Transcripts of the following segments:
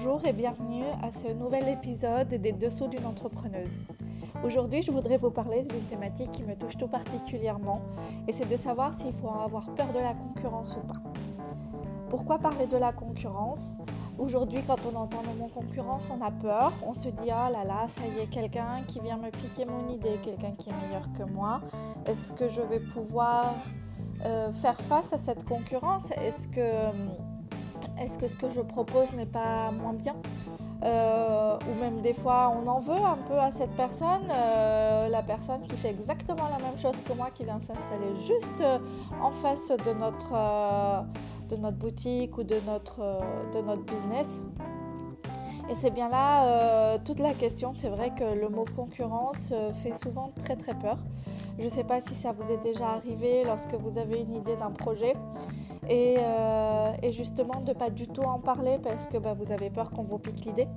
Bonjour et bienvenue à ce nouvel épisode des Dessous d'une entrepreneuse. Aujourd'hui, je voudrais vous parler d'une thématique qui me touche tout particulièrement et c'est de savoir s'il faut avoir peur de la concurrence ou pas. Pourquoi parler de la concurrence ? Aujourd'hui, quand on entend le mot concurrence, on a peur. On se dit « Ah là là, ça y est, quelqu'un qui vient me piquer mon idée, quelqu'un qui est meilleur que moi. Est-ce que je vais pouvoir faire face à cette concurrence ? Est-ce que ce que je propose n'est pas moins bien ? Ou même des fois, on en veut un peu à cette personne, la personne qui fait exactement la même chose que moi, qui vient s'installer juste en face de notre boutique ou de notre business. Et c'est bien là toute la question. C'est vrai que le mot concurrence fait souvent très très peur. Je ne sais pas si ça vous est déjà arrivé lorsque vous avez une idée d'un projet et justement de ne pas du tout en parler parce que vous avez peur qu'on vous pique l'idée.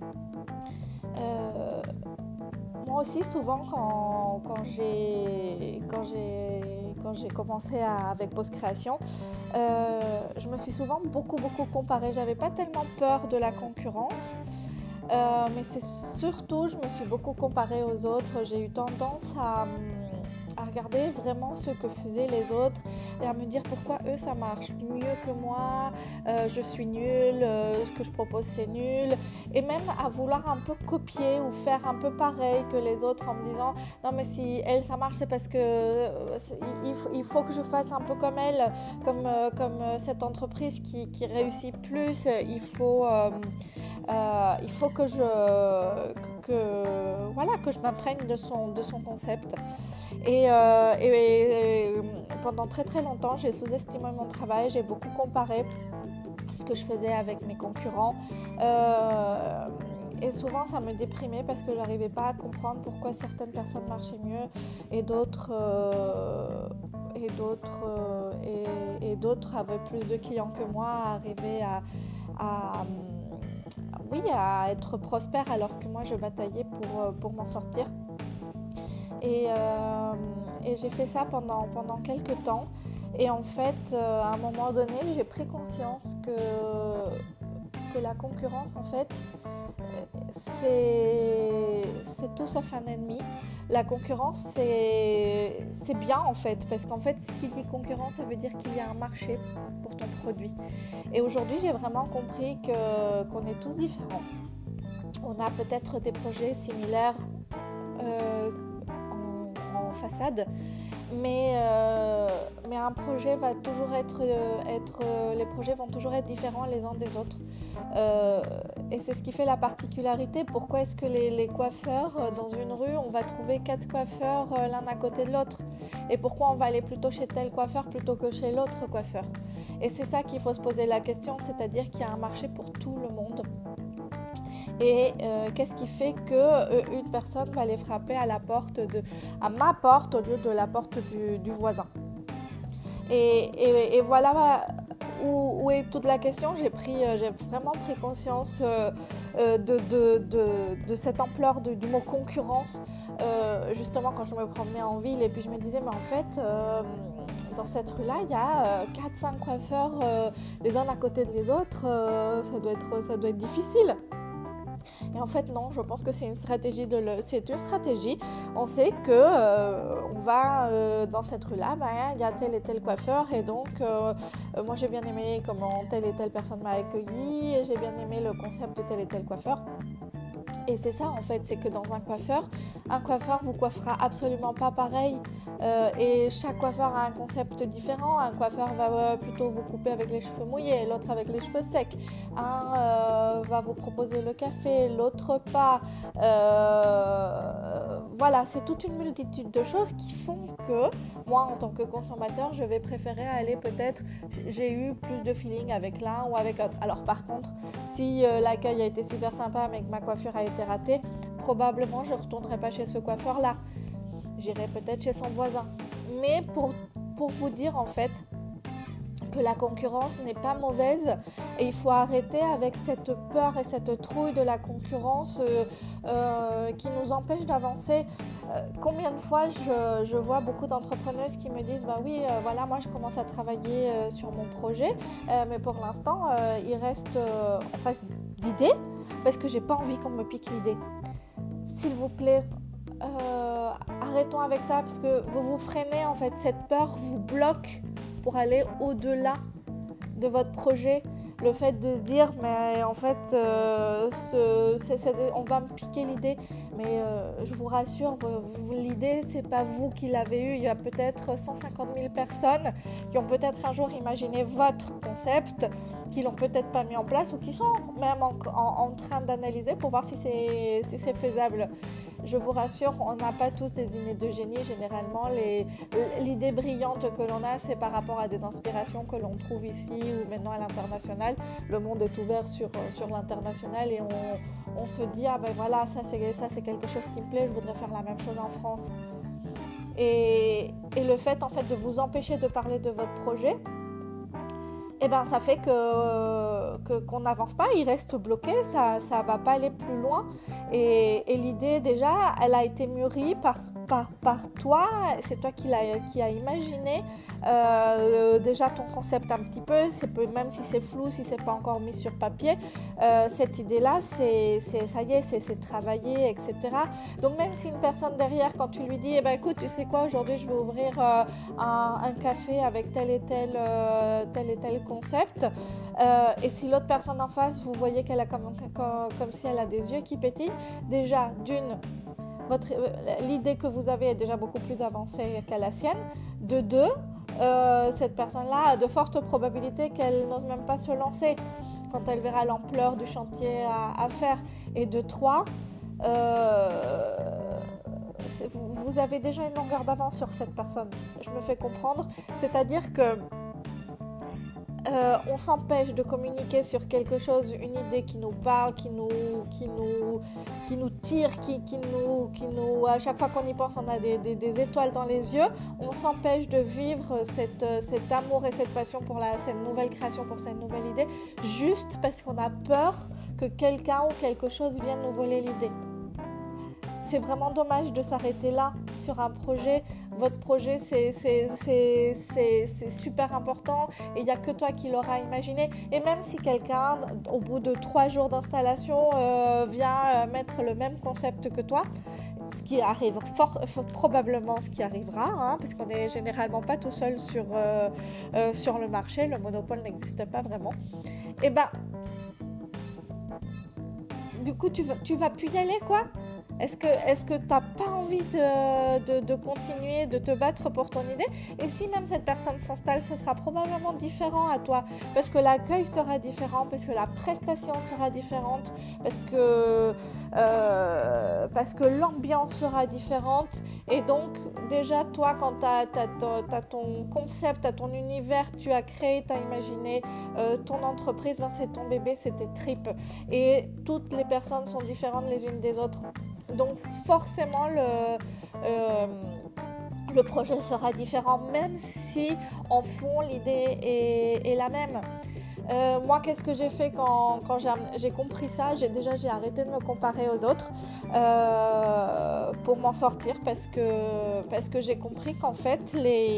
Moi aussi, souvent, quand j'ai commencé avec Boss Création, je me suis souvent beaucoup comparée. J'avais pas tellement peur de la concurrence, mais c'est surtout, je me suis beaucoup comparée aux autres. J'ai eu tendance à regarder vraiment ce que faisaient les autres et à me dire pourquoi eux ça marche mieux que moi, je suis nulle, ce que je propose c'est nul, et même à vouloir un peu copier ou faire un peu pareil que les autres en me disant non mais si elle ça marche c'est parce que il faut que je fasse un peu comme elle, comme cette entreprise qui réussit plus, il faut que je m'imprègne de son concept. Et pendant très très longtemps, j'ai sous-estimé mon travail, j'ai beaucoup comparé ce que je faisais avec mes concurrents. Et souvent, ça me déprimait parce que je n'arrivais pas à comprendre pourquoi certaines personnes marchaient mieux et d'autres avaient plus de clients que moi, arrivaient à être prospères alors que moi, je bataillais pour m'en sortir. Et j'ai fait ça pendant quelques temps. Et en fait, à un moment donné, j'ai pris conscience que la concurrence, en fait, c'est tout sauf un ennemi. La concurrence, c'est bien, en fait, parce qu'en fait, ce qui dit concurrence, ça veut dire qu'il y a un marché pour ton produit. Et aujourd'hui, j'ai vraiment compris qu'on est tous différents. On a peut-être des projets similaires en façade, mais un projet va toujours les projets vont toujours être différents les uns des autres, et c'est ce qui fait la particularité. Pourquoi est-ce que les coiffeurs dans une rue, on va trouver 4 coiffeurs l'un à côté de l'autre, et pourquoi on va aller plutôt chez tel coiffeur plutôt que chez l'autre coiffeur? Et c'est ça qu'il faut se poser la question, c'est-à-dire qu'il y a un marché pour tout le monde. Et qu'est-ce qui fait qu'une personne va aller frapper à ma porte au lieu de la porte du voisin? Et voilà où est toute la question. J'ai vraiment pris conscience de cette ampleur du mot concurrence, justement quand je me promenais en ville et puis je me disais mais en fait dans cette rue-là, il y a 4-5 coiffeurs les uns à côté des autres, ça doit être difficile. Et en fait non, je pense que c'est une stratégie. On sait que on va dans cette rue-là, il y a tel et tel coiffeur, et donc moi j'ai bien aimé comment telle et telle personne m'a accueilli, et j'ai bien aimé le concept de tel et tel coiffeur. Et c'est ça en fait, c'est que dans un coiffeur vous coiffera absolument pas pareil, et chaque coiffeur a un concept différent. Un coiffeur va plutôt vous couper avec les cheveux mouillés, l'autre avec les cheveux secs, un va vous proposer le café, l'autre pas, voilà, c'est toute une multitude de choses qui font que moi en tant que consommateur je vais préférer aller, peut-être j'ai eu plus de feeling avec l'un ou avec l'autre. Alors par contre, si l'accueil a été super sympa mais que ma coiffure a été ratée, probablement je ne retournerai pas chez ce coiffeur là, j'irai peut-être chez son voisin. Mais pour vous dire en fait que la concurrence n'est pas mauvaise, et il faut arrêter avec cette peur et cette trouille de la concurrence qui nous empêche d'avancer. Combien de fois je vois beaucoup d'entrepreneuses qui me disent voilà, moi je commence à travailler sur mon projet, mais pour l'instant il reste d'idées parce que j'ai pas envie qu'on me pique l'idée. S'il vous plaît, arrêtons avec ça parce que vous vous freinez en fait. Cette peur vous bloque pour aller au-delà de votre projet. Le fait de se dire mais en fait on va me piquer l'idée, mais je vous rassure, l'idée c'est pas vous qui l'avez eue. Il y a peut-être 150 000 personnes qui ont peut-être un jour imaginé votre concept, qui l'ont peut-être pas mis en place ou qui sont même en train d'analyser pour voir si c'est faisable. Je vous rassure, on n'a pas tous des idées de génie. Généralement, l'idée brillante que l'on a, c'est par rapport à des inspirations que l'on trouve ici ou maintenant à l'international. Le monde est ouvert sur l'international et on se dit, ah ben voilà, ça c'est quelque chose qui me plaît, je voudrais faire la même chose en France. Et le fait en fait de vous empêcher de parler de votre projet, eh ben, ça fait qu'on n'avance pas, il reste bloqué, ça ne va pas aller plus loin. Et l'idée, déjà, elle a été mûrie par toi, c'est toi qui a imaginé déjà ton concept un petit peu, même si c'est flou, si ce n'est pas encore mis sur papier, cette idée-là, ça y est, c'est travaillé, etc. Donc même si une personne derrière, quand tu lui dis, eh ben, écoute, tu sais quoi, aujourd'hui je vais ouvrir un café avec tel et tel concept, et si l'autre personne en face, vous voyez qu'elle a comme si elle a des yeux qui pétillent, déjà l'idée que vous avez est déjà beaucoup plus avancée qu'à la sienne. De deux, cette personne-là a de fortes probabilités qu'elle n'ose même pas se lancer quand elle verra l'ampleur du chantier à faire. Et de trois, vous avez déjà une longueur d'avance sur cette personne. Je me fais comprendre, c'est-à-dire que on s'empêche de communiquer sur quelque chose, une idée qui nous parle, qui nous tire, qui nous, à chaque fois qu'on y pense, on a des étoiles dans les yeux. On s'empêche de vivre cet amour et cette passion pour cette nouvelle création, pour cette nouvelle idée, juste parce qu'on a peur que quelqu'un ou quelque chose vienne nous voler l'idée. C'est vraiment dommage de s'arrêter là sur un projet. Votre projet, c'est super important et il n'y a que toi qui l'auras imaginé. Et même si quelqu'un, au bout de 3 jours d'installation, vient mettre le même concept que toi, ce qui arrive probablement ce qui arrivera, parce qu'on n'est généralement pas tout seul sur le marché, le monopole n'existe pas vraiment. Et ben, du coup, tu vas plus y aller, quoi. Est-ce que tu n'as pas envie de continuer, de te battre pour ton idée? Et si même cette personne s'installe, ce sera probablement différent à toi, parce que l'accueil sera différent, parce que la prestation sera différente, parce que l'ambiance sera différente. Et donc, déjà, toi, quand tu as ton concept, tu as ton univers, tu as créé, tu as imaginé ton entreprise, c'est ton bébé, c'est tes tripes. Et toutes les personnes sont différentes les unes des autres. Donc forcément le projet sera différent, même si en fond l'idée est la même. Moi, qu'est-ce que j'ai fait quand j'ai compris ça? J'ai arrêté de me comparer aux autres pour m'en sortir, parce que j'ai compris qu'en fait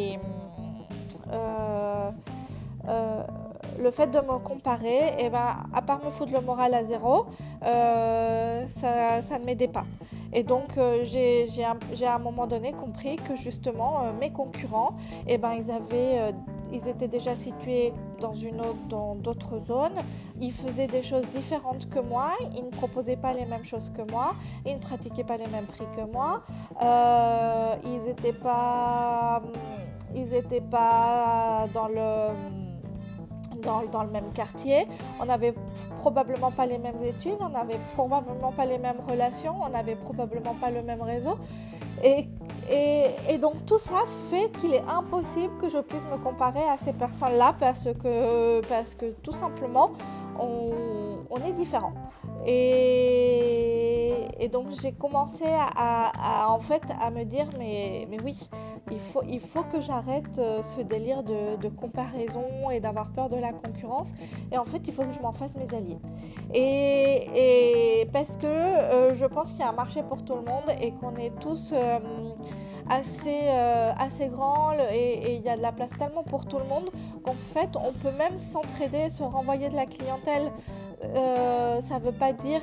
le fait de me comparer, à part me foutre le moral à zéro, ça ne m'aidait pas. Et donc, j'ai à un moment donné compris que justement, mes concurrents, ils étaient déjà situés dans d'autres zones, ils faisaient des choses différentes que moi, ils ne proposaient pas les mêmes choses que moi, ils ne pratiquaient pas les mêmes prix que moi, ils n'étaient pas dans le même quartier, on n'avait probablement pas les mêmes études, on n'avait probablement pas les mêmes relations, on n'avait probablement pas le même réseau. Et donc tout ça fait qu'il est impossible que je puisse me comparer à ces personnes-là, parce que tout simplement, on est différents. Et donc j'ai commencé à me dire mais oui, il faut que j'arrête ce délire de comparaison et d'avoir peur de la concurrence, et en fait il faut que je m'en fasse mes alliés, et parce que je pense qu'il y a un marché pour tout le monde et qu'on est tous assez grands, et il y a de la place tellement pour tout le monde qu'en fait on peut même s'entraider, se renvoyer de la clientèle. ça veut pas dire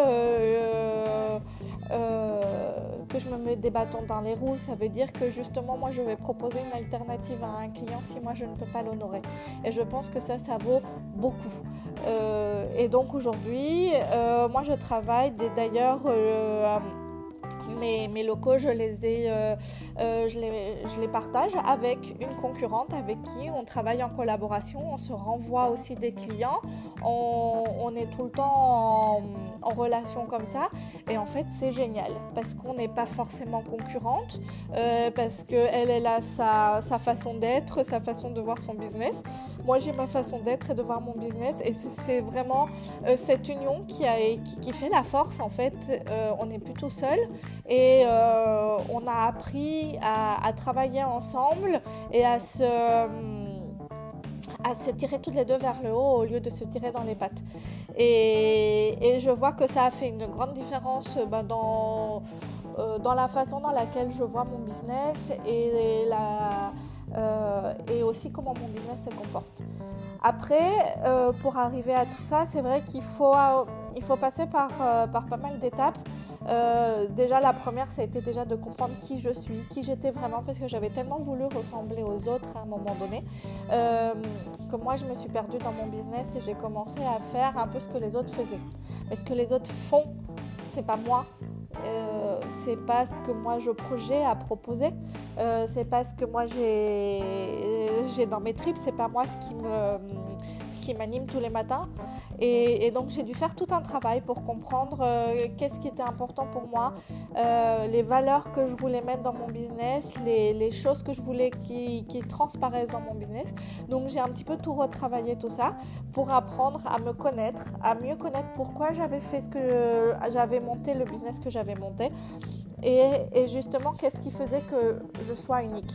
que je me mets des bâtons dans les roues. Ça veut dire que justement moi je vais proposer une alternative à un client si moi je ne peux pas l'honorer, et je pense que ça vaut beaucoup. Et donc aujourd'hui moi je travaille d'ailleurs mes locaux, je les partage avec une concurrente avec qui on travaille en collaboration. On se renvoie aussi des clients, on est tout le temps en relation comme ça, et en fait c'est génial parce qu'on n'est pas forcément concurrente, parce qu'elle a sa façon d'être, sa façon de voir son business. Moi j'ai ma façon d'être et de voir mon business, et c'est vraiment cette union qui fait la force en fait. On n'est plus tout seul, et on a appris à travailler ensemble et à se tirer toutes les deux vers le haut au lieu de se tirer dans les pattes. Et je vois que ça a fait une grande différence dans la façon dans laquelle je vois mon business et aussi comment mon business se comporte. Après, pour arriver à tout ça, c'est vrai qu'il faut passer par pas mal d'étapes. Déjà la première, ça a été déjà de comprendre qui je suis, qui j'étais vraiment, parce que j'avais tellement voulu ressembler aux autres à un moment donné que moi je me suis perdue dans mon business et j'ai commencé à faire un peu ce que les autres faisaient. Mais ce que les autres font, c'est pas moi. C'est pas ce que moi je projette à proposer, c'est pas ce que moi j'ai dans mes tripes, c'est pas moi ce qui m'anime tous les matins. Et donc j'ai dû faire tout un travail pour comprendre qu'est-ce qui était important pour moi, les valeurs que je voulais mettre dans mon business, les choses que je voulais qui transparaissent dans mon business. Donc j'ai un petit peu tout retravaillé tout ça pour apprendre à me connaître, à mieux connaître pourquoi j'avais fait j'avais monté le business que j'avais monté, et justement qu'est-ce qui faisait que je sois unique.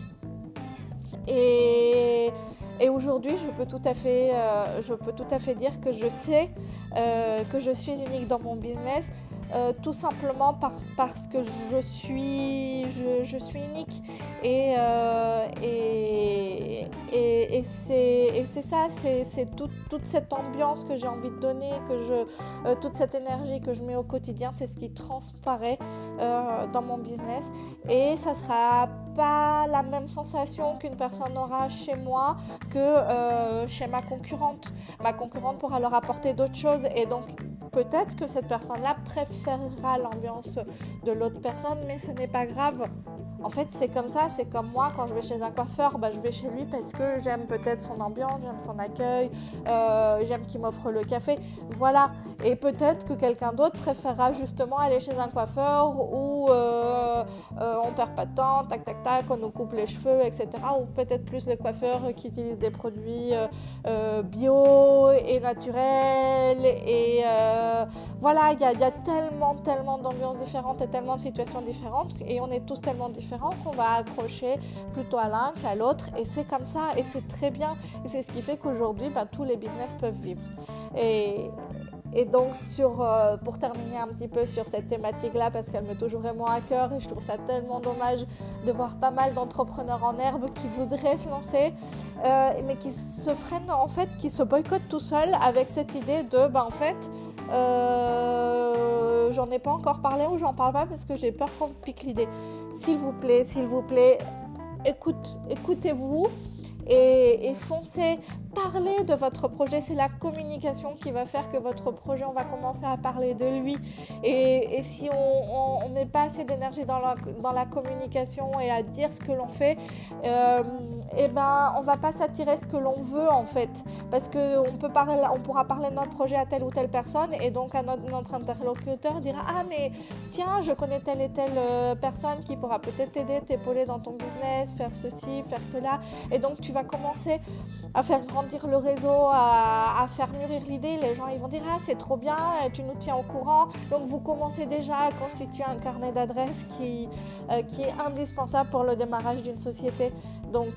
Et aujourd'hui, je peux tout à fait dire que je sais que je suis unique dans mon business, tout simplement parce que je suis unique. Et c'est ça, c'est toute cette ambiance que j'ai envie de donner, toute cette énergie que je mets au quotidien, c'est ce qui transparaît dans mon business. Et ça sera pas la même sensation qu'une personne aura chez moi que chez ma concurrente. Ma concurrente pourra leur apporter d'autres choses, et donc peut-être que cette personne-là préférera l'ambiance de l'autre personne, mais ce n'est pas grave. En fait, c'est comme ça, c'est comme moi, quand je vais chez un coiffeur, je vais chez lui parce que j'aime peut-être son ambiance, j'aime son accueil, j'aime qu'il m'offre le café, voilà. Et peut-être que quelqu'un d'autre préférera justement aller chez un coiffeur où on perd pas de temps, tac tac tac, on nous coupe les cheveux, etc. Ou peut-être plus les coiffeurs qui utilisent des produits bio et naturels. Et voilà, il y a tellement d'ambiances différentes et tellement de situations différentes, et on est tous tellement différents qu'on va accrocher plutôt à l'un qu'à l'autre, et c'est comme ça, et c'est très bien, et c'est ce qui fait qu'aujourd'hui tous les business peuvent vivre. Et donc pour terminer un petit peu sur cette thématique-là, parce qu'elle me touche vraiment à cœur et je trouve ça tellement dommage de voir pas mal d'entrepreneurs en herbe qui voudraient se lancer, mais qui se freinent en fait, qui se boycottent tout seuls avec cette idée de en fait j'en ai pas encore parlé ou j'en parle pas parce que j'ai peur qu'on me pique l'idée. S'il vous plaît, écoutez-vous et foncez. Parlez de votre projet, c'est la communication qui va faire que votre projet, on va commencer à parler de lui. Et si on met pas assez d'énergie dans la communication et à dire ce que l'on fait, on va pas s'attirer ce que l'on veut en fait. Parce qu'on pourra parler de notre projet à telle ou telle personne, et donc à notre interlocuteur dira « Ah mais tiens, je connais telle et telle personne qui pourra peut-être t'aider, t'épauler dans ton business, faire ceci, faire cela. » Et donc tu vas commencer à faire grandir le réseau, à faire mûrir l'idée. Les gens ils vont dire « Ah c'est trop bien, tu nous tiens au courant. » Donc vous commencez déjà à constituer un carnet d'adresses qui est indispensable pour le démarrage d'une société. Donc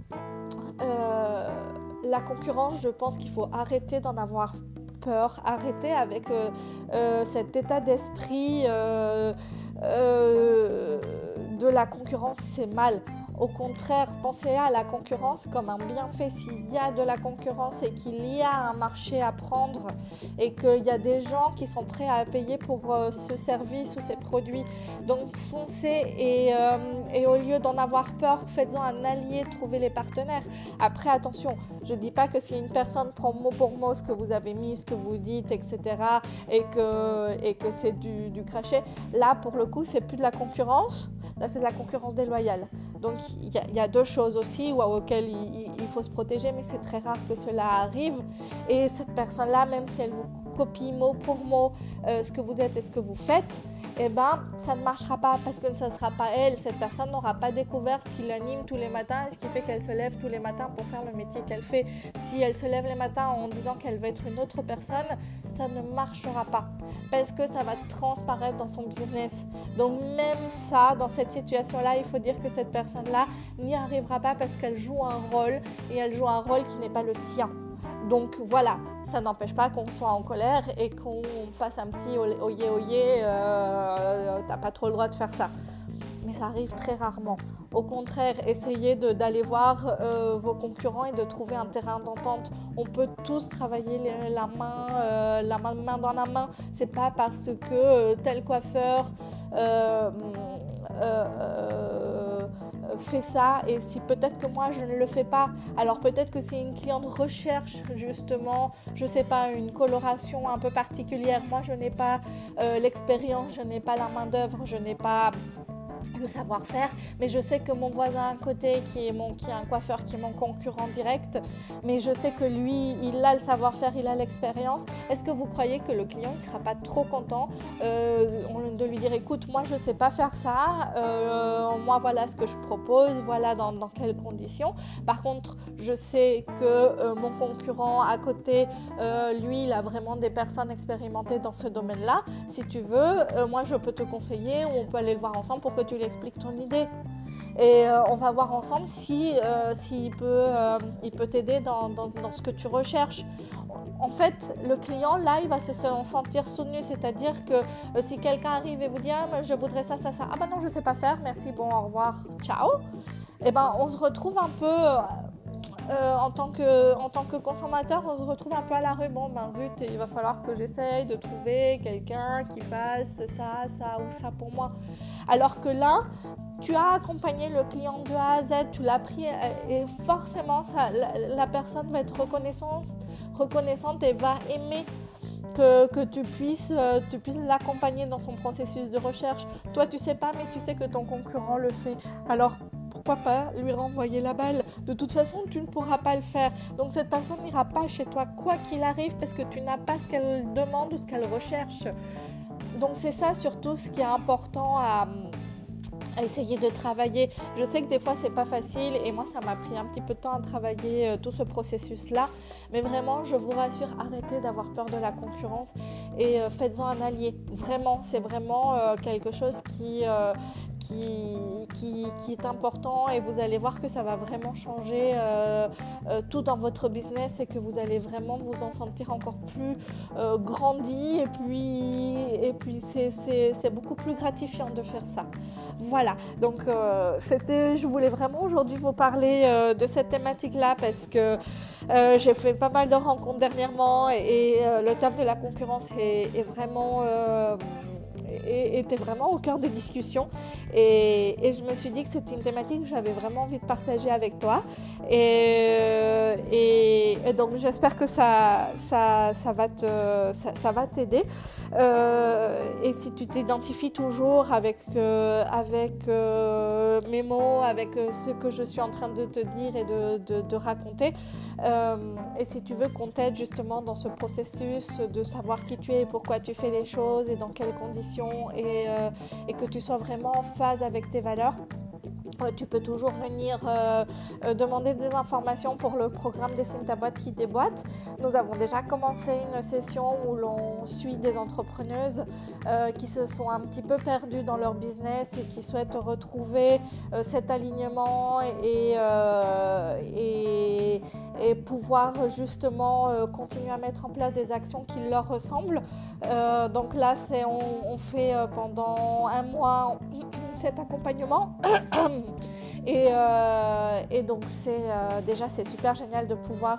la concurrence, je pense qu'il faut arrêter d'en avoir peur, arrêter avec cet état d'esprit de la concurrence, c'est mal. Au contraire, pensez à la concurrence comme un bienfait. S'il y a de la concurrence et qu'il y a un marché à prendre et qu'il y a des gens qui sont prêts à payer pour ce service ou ces produits, donc foncez et au lieu d'en avoir peur, faites-en un allié, trouvez les partenaires. Après, attention, je ne dis pas que si une personne prend mot pour mot ce que vous avez mis, ce que vous dites, etc. et que c'est du crachet, là pour le coup c'est plus de la concurrence, là c'est de la concurrence déloyale. Donc il y a deux choses aussi auxquelles il faut se protéger, mais c'est très rare que cela arrive. Et cette personne-là, même si elle vous copie mot pour mot ce que vous êtes et ce que vous faites, eh ben, ça ne marchera pas parce que ce ne sera pas elle. Cette personne n'aura pas découvert ce qui l'anime tous les matins et ce qui fait qu'elle se lève tous les matins pour faire le métier qu'elle fait. Si elle se lève les matins en disant qu'elle va être une autre personne, ça ne marchera pas parce que ça va transparaître dans son business. Donc même ça, dans cette situation-là, il faut dire que cette personne-là n'y arrivera pas parce qu'elle joue un rôle et elle joue un rôle qui n'est pas le sien. Donc voilà, ça n'empêche pas qu'on soit en colère et qu'on fasse un petit oyé oyé, t'as pas trop le droit de faire ça. Mais ça arrive très rarement. Au contraire, essayez d'aller voir vos concurrents et de trouver un terrain d'entente. On peut tous travailler la main dans la main. C'est pas parce que tel coiffeur fait ça et si peut-être que moi je ne le fais pas, alors peut-être que si une cliente recherche justement, je sais pas, une coloration un peu particulière, moi je n'ai pas l'expérience, je n'ai pas la main d'œuvre, je n'ai pas le savoir-faire, mais je sais que mon voisin à côté qui est un coiffeur, qui est mon concurrent direct, mais je sais que lui, il a le savoir-faire, il a l'expérience. Est-ce que vous croyez que le client ne sera pas trop content de lui dire écoute, moi je ne sais pas faire ça, moi voilà ce que je propose, voilà dans quelles conditions. Par contre, je sais que mon concurrent à côté, lui, il a vraiment des personnes expérimentées dans ce domaine-là. Si tu veux, moi je peux te conseiller ou on peut aller le voir ensemble pour que tu lui expliques ton idée. Et on va voir ensemble s'il peut t'aider dans ce que tu recherches. En fait, le client, là, il va se sentir soutenu, c'est-à-dire que si quelqu'un arrive et vous dit « je voudrais ça, ça, ça », « ah ben non, je ne sais pas faire, merci, bon, au revoir, ciao », et ben on se retrouve un peu... en tant que consommateur, on se retrouve un peu à la rue. Bon, ben zut, il va falloir que j'essaye de trouver quelqu'un qui fasse ça, ça ou ça pour moi. Alors que là, tu as accompagné le client de A à Z, tu l'as pris et forcément, la personne va être reconnaissante et va aimer que tu puisses l'accompagner dans son processus de recherche. Toi, tu sais pas, mais tu sais que ton concurrent le fait. Alors, pourquoi pas lui renvoyer la balle? De toute façon, tu ne pourras pas le faire. Donc, cette personne n'ira pas chez toi, quoi qu'il arrive, parce que tu n'as pas ce qu'elle demande ou ce qu'elle recherche. Donc, c'est ça surtout ce qui est important à essayer de travailler. Je sais que des fois c'est pas facile et moi ça m'a pris un petit peu de temps à travailler tout ce processus là, mais vraiment je vous rassure, arrêtez d'avoir peur de la concurrence et faites-en un allié. Vraiment, c'est vraiment quelque chose qui est important et vous allez voir que ça va vraiment changer tout dans votre business et que vous allez vraiment vous en sentir encore plus grandi et puis c'est beaucoup plus gratifiant de faire ça. Voilà, donc je voulais vraiment aujourd'hui vous parler de cette thématique-là parce que j'ai fait pas mal de rencontres dernièrement et le taf de la concurrence est vraiment... était vraiment au cœur des discussions et je me suis dit que c'était une thématique que j'avais vraiment envie de partager avec toi et donc j'espère que ça va t'aider et si tu t'identifies toujours avec mes mots, avec ce que je suis en train de te dire et de raconter et si tu veux qu'on t'aide justement dans ce processus de savoir qui tu es, pourquoi tu fais les choses et dans quelles conditions et que tu sois vraiment en phase avec tes valeurs, tu peux toujours venir demander des informations pour le programme Dessine ta boîte qui déboîte. Nous avons déjà commencé une session où l'on suit des entrepreneuses qui se sont un petit peu perdues dans leur business et qui souhaitent retrouver cet alignement et pouvoir justement continuer à mettre en place des actions qui leur ressemblent. Donc là, on fait pendant un mois cet accompagnement Et donc c'est super génial de pouvoir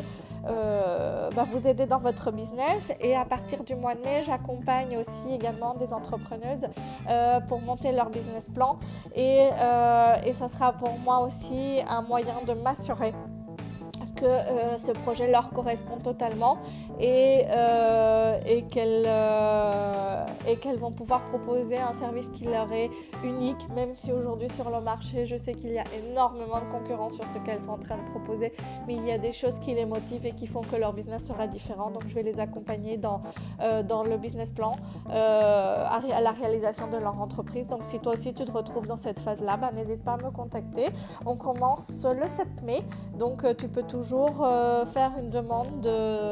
vous aider dans votre business. Et à partir du mois de mai, j'accompagne aussi également des entrepreneuses pour monter leur business plan et ça sera pour moi aussi un moyen de m'assurer que ce projet leur correspond totalement et qu'elles vont pouvoir proposer un service qui leur est unique, même si aujourd'hui sur le marché, je sais qu'il y a énormément de concurrence sur ce qu'elles sont en train de proposer, mais il y a des choses qui les motivent et qui font que leur business sera différent. Donc je vais les accompagner dans le business plan, à la réalisation de leur entreprise. Donc si toi aussi tu te retrouves dans cette phase-là, n'hésite pas à me contacter. On commence le 7 mai, donc tu peux toujours faire une demande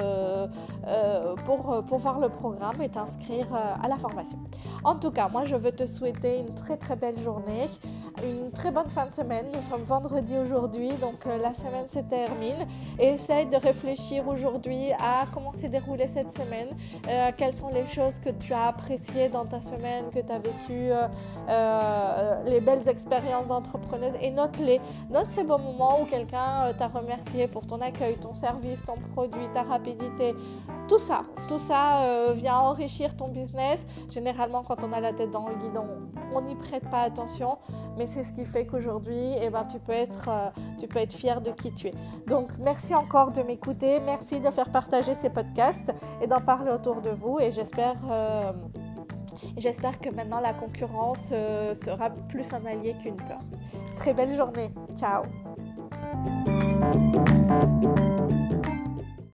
pour voir le programme et t'inscrire à la formation. En tout cas, moi je veux te souhaiter une très très belle journée, une très bonne fin de semaine. Nous sommes vendredi aujourd'hui, donc la semaine se termine. Et essaye de réfléchir aujourd'hui à comment s'est déroulée cette semaine, quelles sont les choses que tu as appréciées dans ta semaine, que tu as vécu, les belles expériences d'entrepreneuse, et note-les. Note ces beaux moments où quelqu'un t'a remercié pour ton accueil, ton service, ton produit, ta rapidité. Tout ça vient enrichir ton business. Généralement, quand on a la tête dans le guidon, on n'y prête pas attention, mais c'est ce qui fait qu'aujourd'hui, tu peux être fier de qui tu es. Donc, merci encore de m'écouter, merci de faire partager ces podcasts et d'en parler autour de vous. Et j'espère que maintenant la concurrence sera plus un allié qu'une peur. Très belle journée. Ciao.